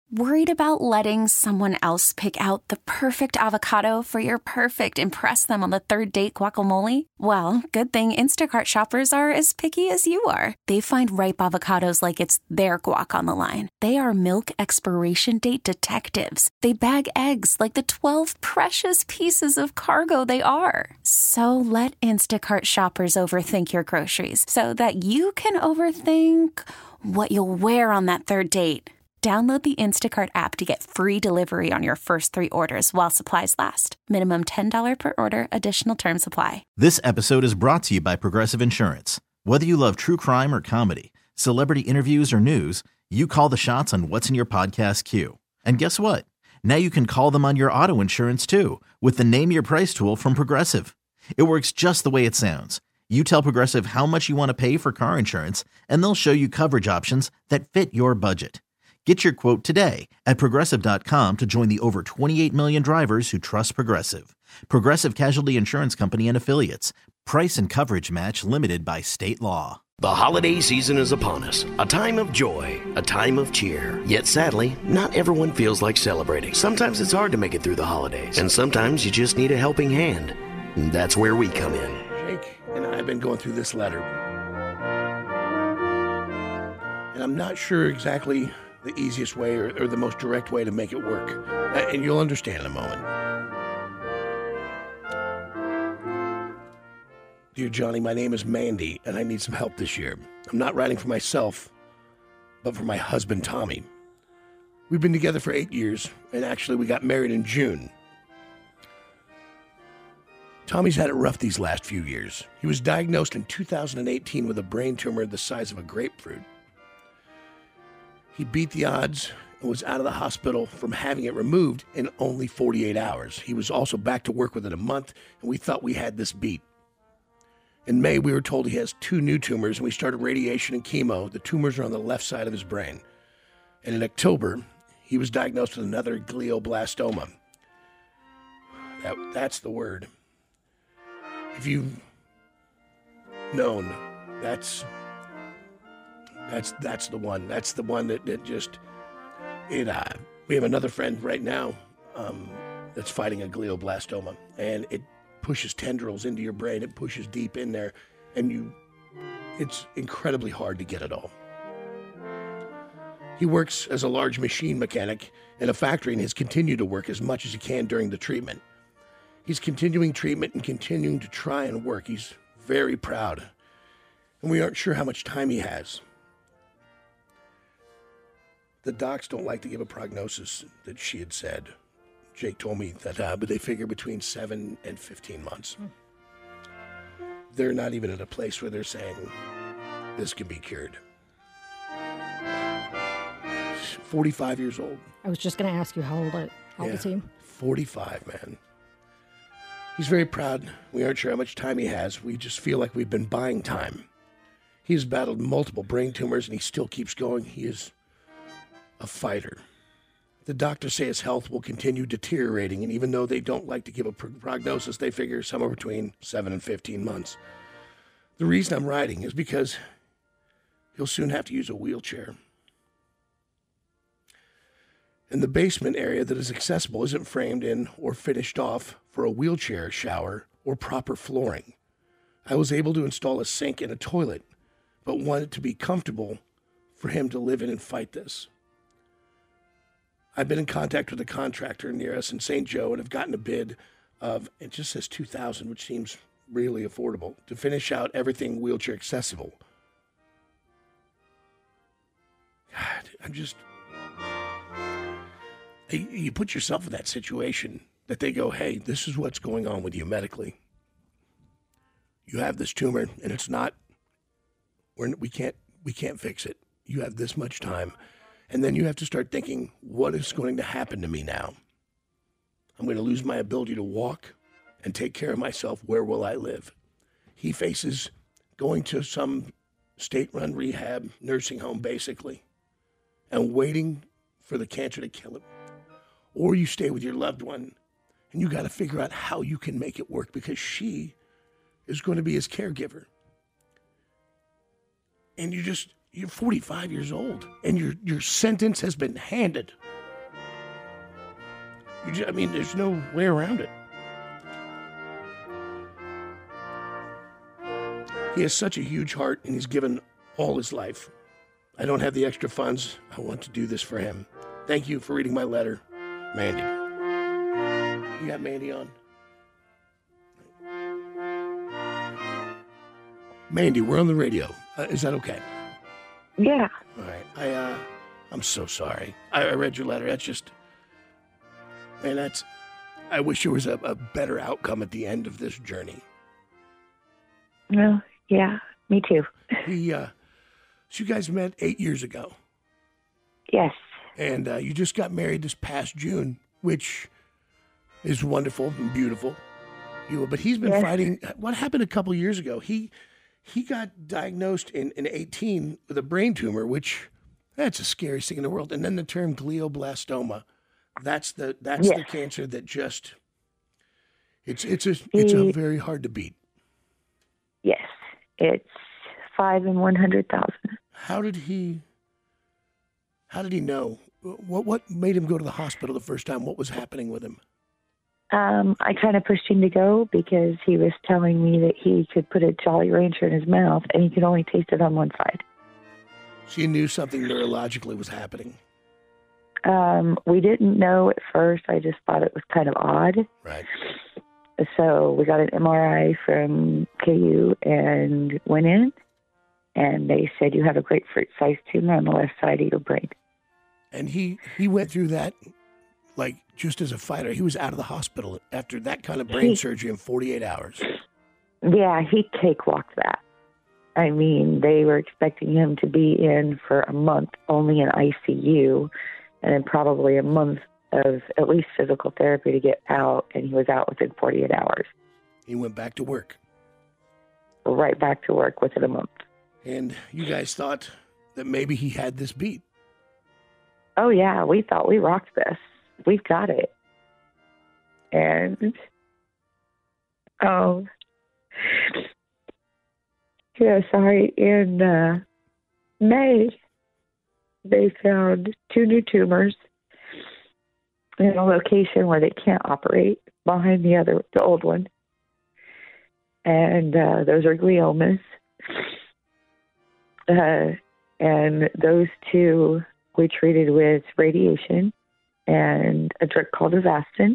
Worried about letting someone else pick out the perfect avocado for your perfect impress them on the third date guacamole? Well, good thing Instacart shoppers are as picky as you are. They find ripe avocados like it's their guac on the line. They are milk expiration date detectives. They bag eggs like the 12 precious pieces of cargo they are. So let Instacart shoppers overthink your groceries so that you can overthink what you'll wear on that third date. Download the Instacart app to get free delivery on your first 3 orders while supplies last. Minimum $10 per order. Additional terms apply. This episode is brought to you by Progressive Insurance. Whether you love true crime or comedy, celebrity interviews or news, you call the shots on what's in your podcast queue. And guess what? Now you can call them on your auto insurance too with the Name Your Price tool from Progressive. It works just the way it sounds. You tell Progressive how much you want to pay for car insurance, and they'll show you coverage options that fit your budget. Get your quote today at Progressive.com to join the over 28 million drivers who trust Progressive. Progressive Casualty Insurance Company and Affiliates. Price and coverage match limited by state law. The holiday season is upon us, a time of joy, a time of cheer. Yet sadly, not everyone feels like celebrating. Sometimes it's hard to make it through the holidays, and sometimes you just need a helping hand. And that's where we come in. Jake and I have been going through this letter, and I'm not sure exactly the easiest way or the most direct way to make it work. And you'll understand in a moment. Dear Johnny, my name is Mandy, and I need some help this year. I'm not writing for myself, but for my husband, Tommy. We've been together for 8 years, and actually we got married in June. Tommy's had it rough these last few years. He was diagnosed in 2018 with a brain tumor the size of a grapefruit. He beat the odds and was out of the hospital from having it removed in only 48 hours. He was also back to work within a month, and we thought we had this beat. In May, we were told he has 2 new tumors, and we started radiation and chemo. The tumors are on the left side of his brain. And in October, he was diagnosed with another glioblastoma. That's the word. If you've known, that's the one. That's the one that just, we have another friend right now that's fighting a glioblastoma, and it pushes tendrils into your brain. It pushes deep in there, and it's incredibly hard to get it all. He works as a large machine mechanic in a factory and has continued to work as much as he can during the treatment. He's continuing treatment and continuing to try and work. He's very proud, and we aren't sure how much time he has. The docs don't like to give a prognosis that she had said. Jake told me that, but they figure between 7 and 15 months. They're not even at a place where they're saying this can be cured. 45 years old. I was just going to ask you how old is he? 45, man. He's very proud. We aren't sure how much time he has. We just feel like we've been buying time. He's battled multiple brain tumors, and he still keeps going. He is a fighter. The doctors say his health will continue deteriorating, and even though they don't like to give a prognosis, they figure somewhere between 7 and 15 months. The reason I'm writing is because he'll soon have to use a wheelchair. And the basement area that is accessible isn't framed in or finished off for a wheelchair shower or proper flooring. I was able to install a sink and a toilet, but wanted to be comfortable for him to live in and fight this. I've been in contact with a contractor near us in St. Joe and have gotten a bid of, it just says $2,000, which seems really affordable, to finish out everything wheelchair accessible. God, you put yourself in that situation that they go, hey, this is what's going on with you medically. You have this tumor and it's not, we can't fix it. You have this much time. And then you have to start thinking, what is going to happen to me now? I'm going to lose my ability to walk and take care of myself. Where will I live? He faces going to some state-run rehab, nursing home, basically, and waiting for the cancer to kill him. Or you stay with your loved one, and you got to figure out how you can make it work because she is going to be his caregiver. And you're 45 years old, and your sentence has been handed. There's no way around it. He has such a huge heart, and he's given all his life. I don't have the extra funds. I want to do this for him. Thank you for reading my letter, Mandy. You got Mandy on? Mandy, we're on the radio. Is that okay? Yeah. All right. I'm so sorry. I read your letter. That's just, man, I wish there was a better outcome at the end of this journey. No, yeah, me too. So you guys met 8 years ago. Yes. And you just got married this past June, which is wonderful and beautiful. But he's been fighting. What happened a couple years ago? He got diagnosed in 18 with a brain tumor, which that's the scariest thing in the world. And then the term glioblastoma, that's the cancer that just it's very hard to beat. Yes, it's 5 in 100,000. How did he know? What made him go to the hospital the first time? What was happening with him? I kind of pushed him to go because he was telling me that he could put a Jolly Rancher in his mouth and he could only taste it on one side. So you knew something neurologically was happening? We didn't know at first. I just thought it was kind of odd. Right. So we got an MRI from KU and went in, and they said, you have a grapefruit-sized tumor on the left side of your brain. And he went through that, like, just as a fighter. He was out of the hospital after that kind of brain surgery in 48 hours. Yeah, he cakewalked that. I mean, they were expecting him to be in for a month, only in ICU, and then probably a month of at least physical therapy to get out, and he was out within 48 hours. He went back to work. Right back to work within a month. And you guys thought that maybe he had this beat. Oh, yeah, we thought we rocked this. We've got it. And, in May, they found 2 new tumors in a location where they can't operate behind the old one. And those are gliomas. And those 2 we treated with radiation and a drug called Avastin.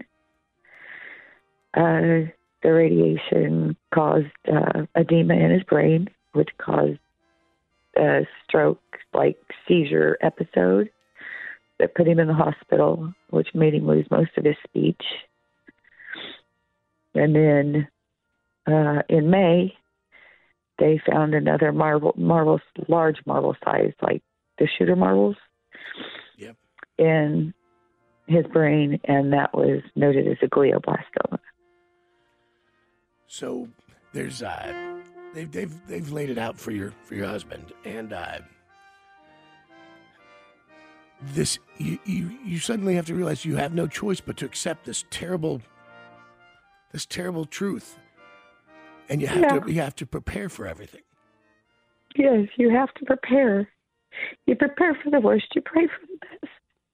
The radiation caused edema in his brain, which caused a stroke-like seizure episode that put him in the hospital, which made him lose most of his speech. And then in May, they found another large marble size, like the shooter marbles, in his brain, and that was noted as a glioblastoma. So there's they've laid it out for your husband, and this you suddenly have to realize you have no choice but to accept this terrible truth, and you have to prepare for everything. Yes, you have to prepare. You prepare for the worst, you pray for the best.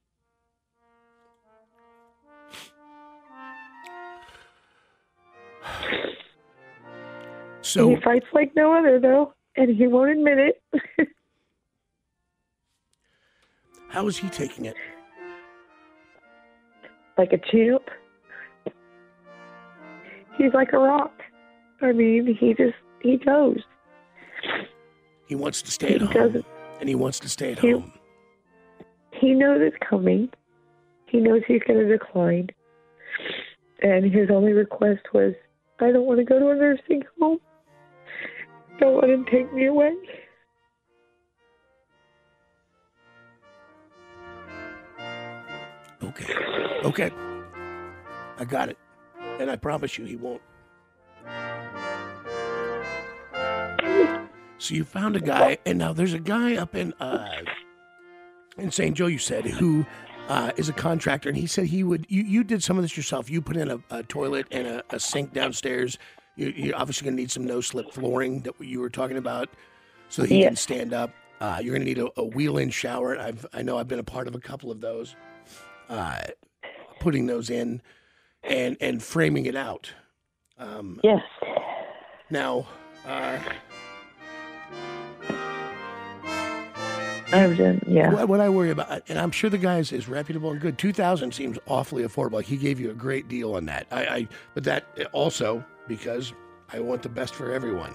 So he fights like no other, though, and he won't admit it. How is he taking it? Like a champ. He's like a rock. I mean, he goes. He wants to stay at home. And he wants to stay at home. He knows it's coming. He knows he's going to decline. And his only request was, I don't want to go to a nursing home. Don't let him take me away. Okay. I got it. And I promise you he won't. So you found a guy, and now there's a guy up in St. Joe, you said, who is a contractor, and he said he would, you did some of this yourself. You put in a toilet and a sink downstairs. You're obviously going to need some no-slip flooring that you were talking about so that he can stand up. You're going to need a wheel-in shower. I know I've been a part of a couple of those. putting those in and framing it out. Yes. Now, I've done, yeah. what I worry about, and I'm sure the guy is reputable and good. $2,000 seems awfully affordable. Like he gave you a great deal on that. But that also because I want the best for everyone.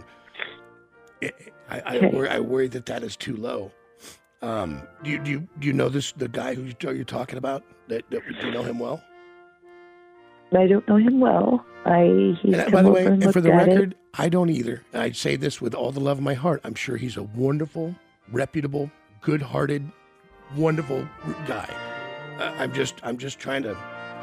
I worry that is too low. Do you know the guy who you're talking about? Do you know him well? I don't know him well. He's by the way, and for the record, I don't either. And I say this with all the love of my heart. I'm sure he's a wonderful, reputable, good-hearted, wonderful guy. I'm just trying to,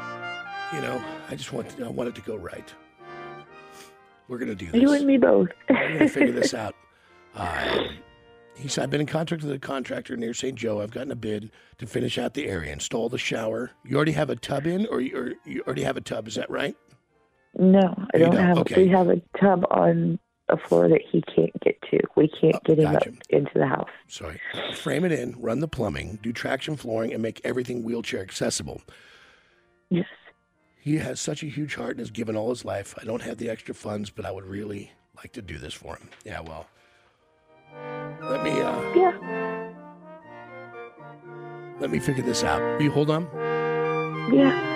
I want it to go right. We're gonna do this. You and me both. We're gonna figure this out. He said, I've been in contact with a contractor near St. Joe. I've gotten a bid to finish out the area, install the shower. You already have a tub in, or you already have a tub? Is that right? No, I don't have. Okay. We have a tub on a floor that he can't get to. We can't get him up into the house. Sorry. Frame it in, run the plumbing, do traction flooring, and make everything wheelchair accessible. Yes. He has such a huge heart and has given all his life. I don't have the extra funds, but I would really like to do this for him. Yeah, well, let me figure this out. Will you hold on? Yeah.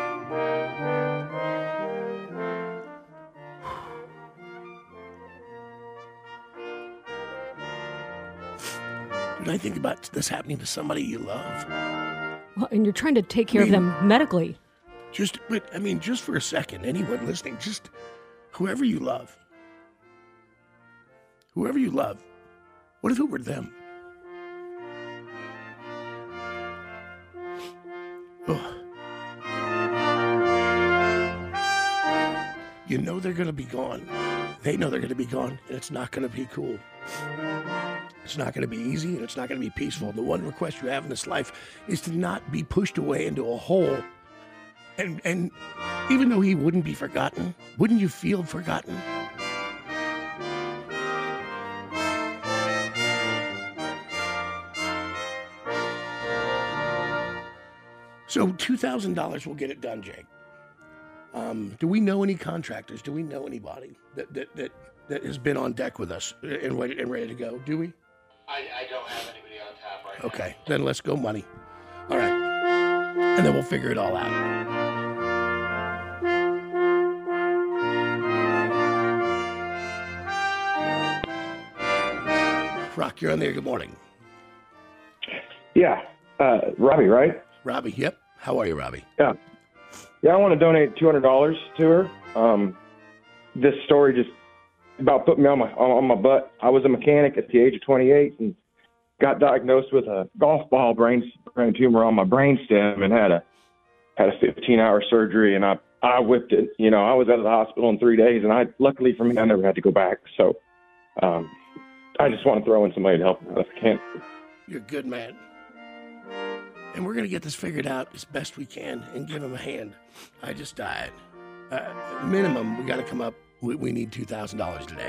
When I think about this happening to somebody you love. Well, and you're trying to take care of them medically. Just for a second, anyone listening, just whoever you love, what if it were them? Oh. You know they're going to be gone. They know they're going to be gone, and it's not going to be cool. It's not going to be easy, and it's not going to be peaceful. The one request you have in this life is to not be pushed away into a hole. And even though he wouldn't be forgotten, wouldn't you feel forgotten? So $2,000 will get it done, Jake. Do we know any contractors? Do we know anybody that has been on deck with us and ready to go? Do we? I don't have anybody on tap right now. Okay, then let's go money. All right. And then we'll figure it all out. Rock, you're on there. Good morning. Yeah. Robbie, right? Robbie, yep. How are you, Robbie? Yeah. Yeah, I want to donate $200 to her. This story just about put me on my butt. I was a mechanic at the age of 28 and got diagnosed with a golf ball brain tumor on my brainstem and had a 15-hour surgery, and I whipped it. You know, I was out of the hospital in 3 days, and luckily for me, I never had to go back. So I just want to throw in somebody to help me out if I can. You're a good man. And we're going to get this figured out as best we can and give him a hand. I just died. Minimum, we got to come up. We need $2,000 today.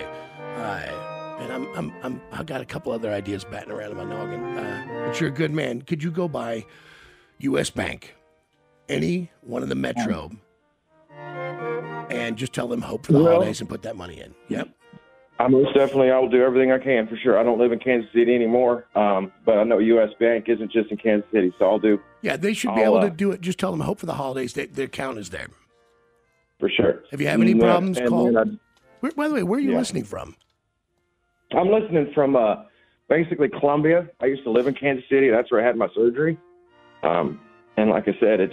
And I got a couple other ideas batting around in my noggin. But you're a good man. Could you go by U.S. Bank, any one of the Metro, and just tell them hope for the holidays and put that money in? Yep. I will do everything I can for sure. I don't live in Kansas City anymore, but I know U.S. Bank isn't just in Kansas City, so I'll do. Yeah, they should be able to do it. Just tell them hope for the holidays. Their account is there. For sure. If you have any problems, call. By the way, where are you listening from? I'm listening from basically Columbia. I used to live in Kansas City. That's where I had my surgery. And like I said, it's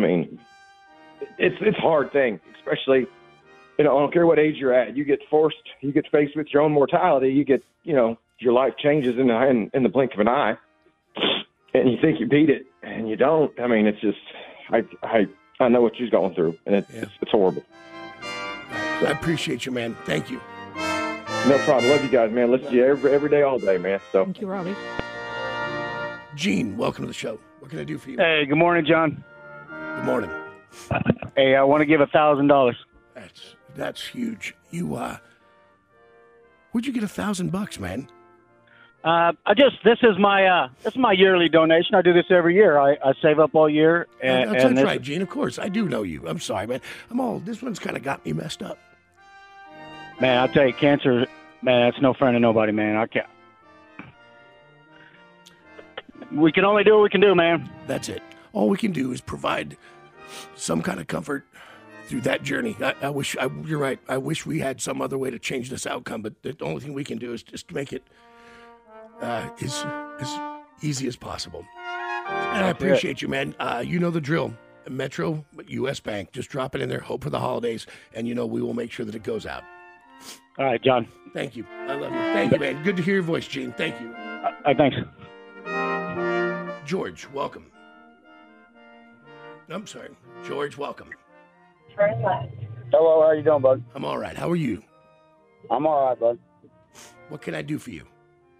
a hard thing, especially. I don't care what age you're at. You get faced with your own mortality. You get, your life changes in the blink of an eye, and you think you beat it, and you don't. I mean, it's just, I know what she's going through, and it's horrible. I appreciate you, man. Thank you. No problem. Love you guys, man. Listen to you every day, all day, man. So. Thank you, Robbie. Gene, welcome to the show. What can I do for you? Hey, good morning, John. Good morning. Hey, I want to give $1,000. That's huge. Where'd you get $1,000, man? This is my yearly donation. I do this every year. I save up all year. That's right, Gene. Of course, I do know you. I'm sorry, man. This one's kind of got me messed up. Man, I'll tell you, cancer, man, that's no friend of nobody, man. I can't. We can only do what we can do, man. That's it. All we can do is provide some kind of comfort through that journey. You're right. I wish we had some other way to change this outcome, but the only thing we can do is just make it as easy as possible. And I appreciate you, man. You know the drill. Metro, U.S. Bank, just drop it in there, hope for the holidays, and we will make sure that it goes out. All right, John. Thank you. I love you. Thank you, man. Good to hear your voice, Gene. Thank you. Thanks. George, welcome. I'm sorry. George, welcome. Turn left. Hello, how you doing, bud? I'm all right. How are you? I'm all right, bud. What can I do for you?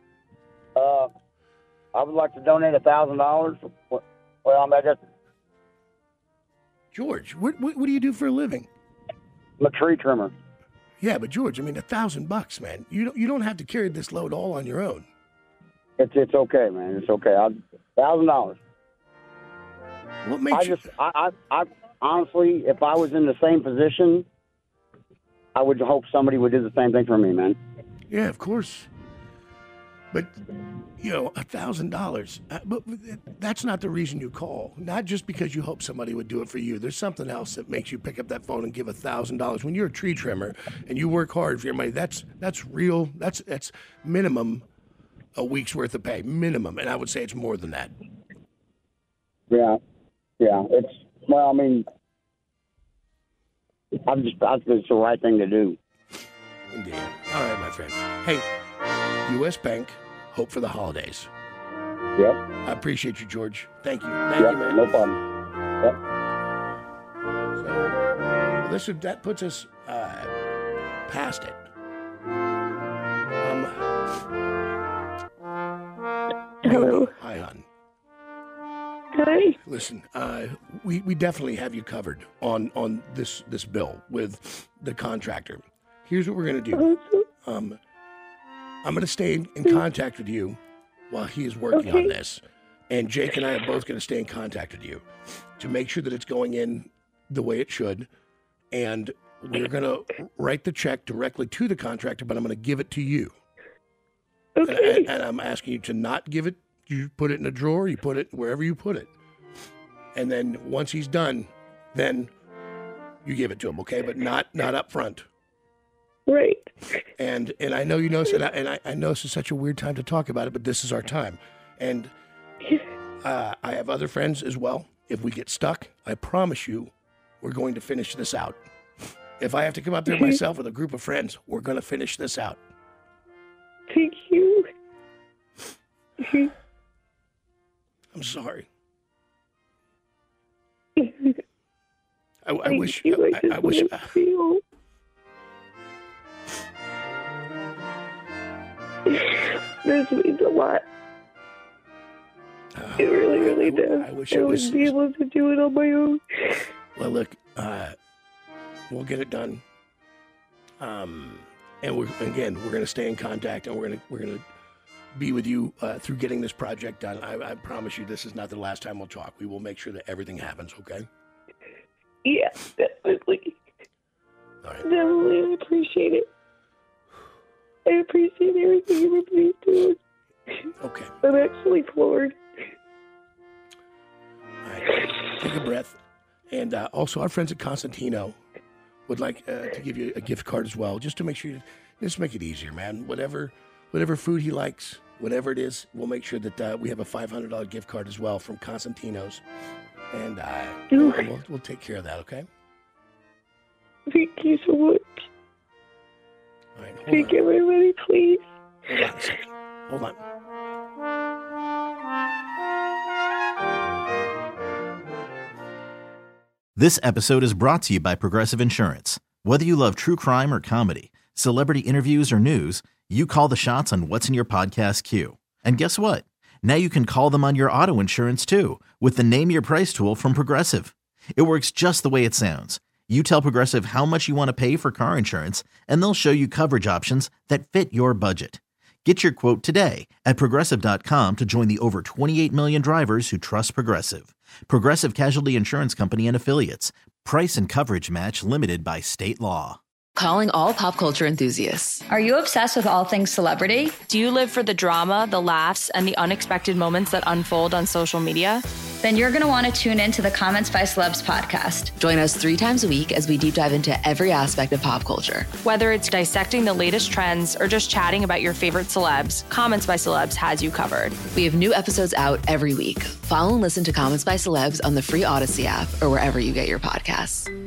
I would like to donate $1,000. Well, I just... George, what do you do for a living? I'm a tree trimmer. Yeah, but George, $1,000, man. You don't have to carry this load all on your own. It's okay, man. It's okay. $1,000. What makes you... I honestly, if I was in the same position, I would hope somebody would do the same thing for me, man. Yeah, of course. But, $1,000, but that's not the reason you call. Not just because you hope somebody would do it for you. There's something else that makes you pick up that phone and give $1,000. When you're a tree trimmer and you work hard for your money, that's real. That's minimum a week's worth of pay, minimum. And I would say it's more than that. Yeah. It's the right thing to do. Indeed. All right, my friend. Hey, U.S. Bank, hope for the holidays. Yep. I appreciate you, George. Thank you. Thank you, man. No problem. Yep. So, that puts us past it. Hello. Hi, hon. Hi. Listen, we definitely have you covered on this bill with the contractor. Here's what we're going to do. I'm going to stay in contact with you while he is working on this. And Jake and I are both going to stay in contact with you to make sure that it's going in the way it should. And we're going to write the check directly to the contractor, but I'm going to give it to you. Okay. And I'm asking you to not give it. You put it in a drawer. You put it wherever you put it. And then once he's done, then you give it to him, okay? But not up front. Right. And I know you know, and I know this is such a weird time to talk about it, but this is our time. And I have other friends as well. If we get stuck, I promise you, we're going to finish this out. If I have to come out there myself with a group of friends, we're going to finish this out. Thank you. I'm sorry. I wish. I wish. This means a lot. It really, really does. I wish I it was. wouldn't be able to do it on my own. Well, look, we'll get it done. And we're going to stay in contact, and we're going to be with you through getting this project done. I promise you, this is not the last time we'll talk. We will make sure that everything happens. Okay? Yeah, definitely. All right. Definitely, I appreciate it. I appreciate everything everybody's doing. Okay. I'm actually floored. All right. Take a breath. And also, our friends at Constantino would like to give you a gift card as well, just to make sure, just make it easier, man. Whatever food he likes, whatever it is, we'll make sure that we have a $500 gift card as well from Constantino's. And we'll take care of that, okay? Thank you so much. All right, Thank everybody, please. Hold on a second. Hold on. This episode is brought to you by Progressive Insurance. Whether you love true crime or comedy, celebrity interviews or news, you call the shots on what's in your podcast queue. And guess what? Now you can call them on your auto insurance too with the Name Your Price tool from Progressive. It works just the way it sounds. You tell Progressive how much you want to pay for car insurance, and they'll show you coverage options that fit your budget. Get your quote today at Progressive.com to join the over 28 million drivers who trust Progressive. Progressive Casualty Insurance Company and Affiliates. Price and coverage match limited by state law. Calling all pop culture enthusiasts. Are you obsessed with all things celebrity? Do you live for the drama, the laughs, and the unexpected moments that unfold on social media? Then you're going to want to tune in to the Comments by Celebs podcast. Join us 3 times a week as we deep dive into every aspect of pop culture. Whether it's dissecting the latest trends or just chatting about your favorite celebs, Comments by Celebs has you covered. We have new episodes out every week. Follow and listen to Comments by Celebs on the free Odyssey app or wherever you get your podcasts.